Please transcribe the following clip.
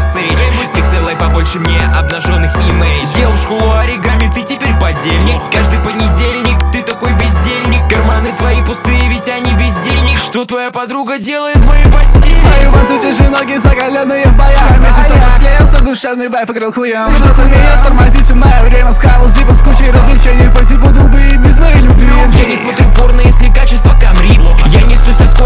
сейдж. Присылай побольше мне обнаженных имей. Сделал в школу оригами, ты теперь подельник. Каждый понедельник ты такой бездельник. Карманы твои пустые, ведь они без денег. Что твоя подруга делает в моей постели? Мои пальцы тяжи, ноги закаленные в боях. Месяц только склеился, душевный вайп играл хуем. Что-то меня тормозит в мое время. Скал зипа с кучей развлечений. По типу дубы и без моей любви. Я не смотрю порно, если качество камри. Я несусь со скоростью